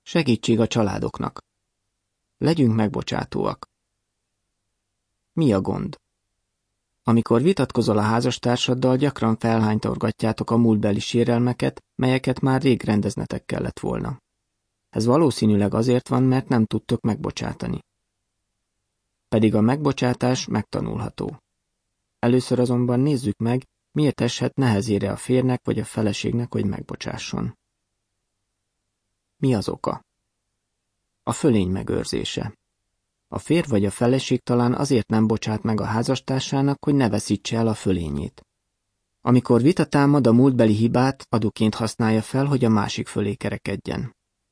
Segítség a családoknak. Legyünk megbocsátóak. Mi a gond? Amikor vitatkozol a házastársaddal, gyakran felhánytorgatjátok a múltbeli sérelmeket, melyeket már rég rendeznetek kellett volna. Ez valószínűleg azért van, mert nem tudtok megbocsátani. Pedig a megbocsátás megtanulható. Először azonban nézzük meg, miért eshet nehezére a férnek vagy a feleségnek, hogy megbocsásson. Mi az oka? A fölény megőrzése. A férj vagy a feleség talán azért nem bocsát meg a házastársának, hogy ne veszítse el a fölényét. Amikor vita támad, a múltbeli hibát aduként használja fel, hogy a másik fölé kerekedjen.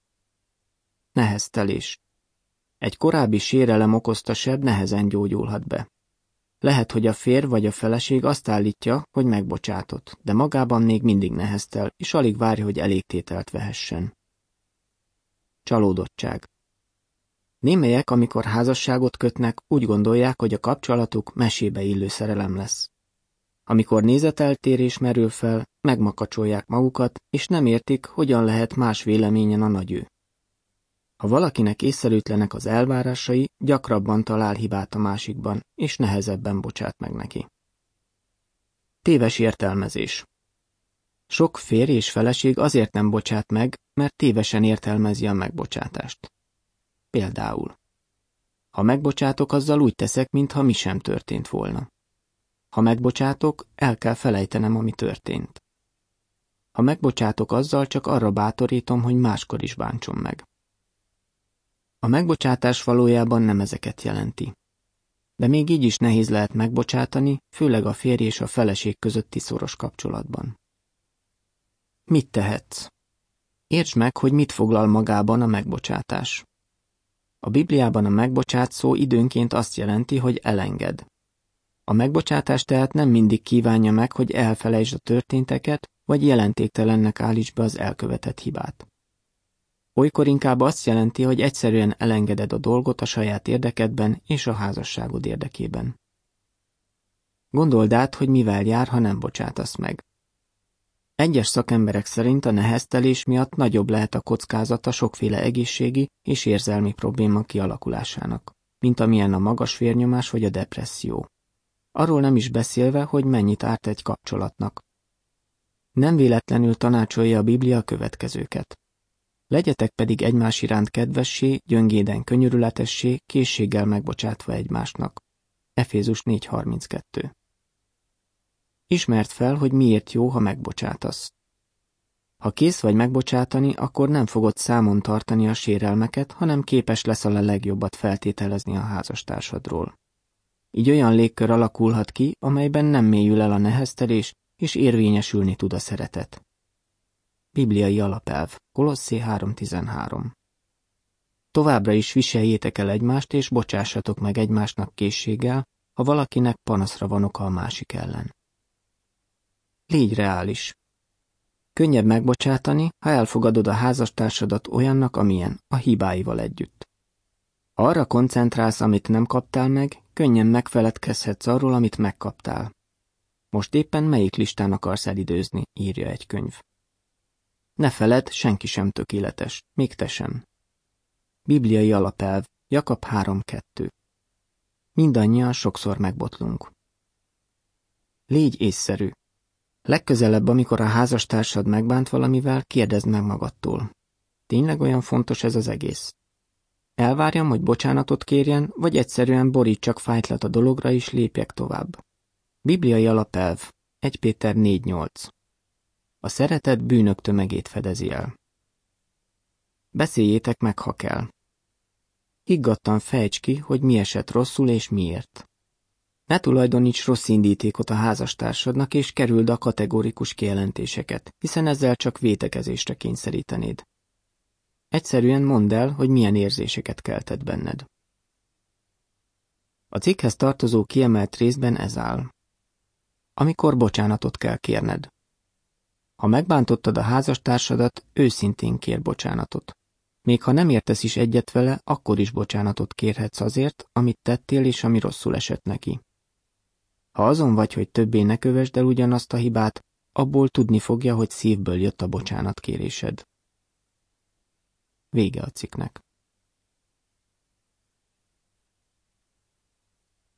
Neheztelés. Egy korábbi sérelem okozta seb nehezen gyógyulhat be. Lehet, hogy a férj vagy a feleség azt állítja, hogy megbocsátott, de magában még mindig neheztel, és alig várja, hogy elégtételt vehessen. Csalódottság. Némelyek, amikor házasságot kötnek, úgy gondolják, hogy a kapcsolatuk mesébe illő szerelem lesz. Amikor nézeteltérés merül fel, megmakacsolják magukat, és nem értik, hogyan lehet más véleményen a nagyő. Ha valakinek észszerűtlenek az elvárásai, gyakrabban talál hibát a másikban, és nehezebben bocsát meg neki. Téves értelmezés. Sok férj és feleség azért nem bocsát meg, mert tévesen értelmezi a megbocsátást. Például: ha megbocsátok, azzal úgy teszek, mintha mi sem történt volna. Ha megbocsátok, el kell felejtenem, ami történt. Ha megbocsátok, azzal csak arra bátorítom, hogy máskor is bántson meg. A megbocsátás valójában nem ezeket jelenti. De még így is nehéz lehet megbocsátani, főleg a férj és a feleség közötti szoros kapcsolatban. Mit tehetsz? Értsd meg, hogy mit foglal magában a megbocsátás. A Bibliában a megbocsát szó időnként azt jelenti, hogy elenged. A megbocsátás tehát nem mindig kívánja meg, hogy elfelejtsd a történteket, vagy jelentéktelennek állítsd be az elkövetett hibát. Olykor inkább azt jelenti, hogy egyszerűen elengeded a dolgot a saját érdekedben és a házasságod érdekében. Gondold át, hogy mivel jár, ha nem bocsátasz meg. Egyes szakemberek szerint a neheztelés miatt nagyobb lehet a kockázata sokféle egészségi és érzelmi probléma kialakulásának, mint amilyen a magas vérnyomás vagy a depresszió. Arról nem is beszélve, hogy mennyit árt egy kapcsolatnak. Nem véletlenül tanácsolja a Biblia a következőket. Legyetek pedig egymás iránt kedvessé, gyöngéden könyörületessé, készséggel megbocsátva egymásnak. Efézus 4:32. Ismerd fel, hogy miért jó, ha megbocsátasz. Ha kész vagy megbocsátani, akkor nem fogod számon tartani a sérelmeket, hanem képes leszel a legjobbat feltételezni a házastársadról. Így olyan légkör alakulhat ki, amelyben nem mélyül el a neheztelés, és érvényesülni tud a szeretet. Bibliai alapelv, Kolosszé 3:13. Továbbra is viseljétek el egymást, és bocsássatok meg egymásnak készséggel, ha valakinek panaszra van oka a másik ellen. Légy reális. Könnyebb megbocsátani, ha elfogadod a házastársadat olyannak, amilyen, a hibáival együtt. Ha arra koncentrálsz, amit nem kaptál meg, könnyen megfeledkezhetsz arról, amit megkaptál. Most éppen melyik listán akarsz elidőzni, írja egy könyv. Ne feledd, senki sem tökéletes, még te sem. Bibliai alapelv, Jakab 3:2. Mindannyian sokszor megbotlunk. Légy észszerű. Legközelebb, amikor a házastársad megbánt valamivel, kérdezd meg magadtól. Tényleg olyan fontos ez az egész? Elvárjam, hogy bocsánatot kérjen, vagy egyszerűen borítsak fájtlat a dologra és lépjek tovább. Bibliai alapelv, 1 Péter 4:8. A szeretet bűnök tömegét fedezi el. Beszéljétek meg, ha kell. Higgadtan fejtsd ki, hogy mi esett rosszul és miért. Ne tulajdoníts rossz indítékot a házastársadnak, és kerüld a kategórikus kijelentéseket, hiszen ezzel csak vétekezésre kényszerítenéd. Egyszerűen mondd el, hogy milyen érzéseket keltett benned. A cikkhez tartozó kiemelt részben ez áll. Amikor bocsánatot kell kérned. Ha megbántottad a házastársadat, őszintén kér bocsánatot. Még ha nem értesz is egyet vele, akkor is bocsánatot kérhetsz azért, amit tettél és ami rosszul esett neki. Ha azon vagy, hogy többé ne kövesd el ugyanazt a hibát, abból tudni fogja, hogy szívből jött a bocsánatkérésed. Vége a cikknek.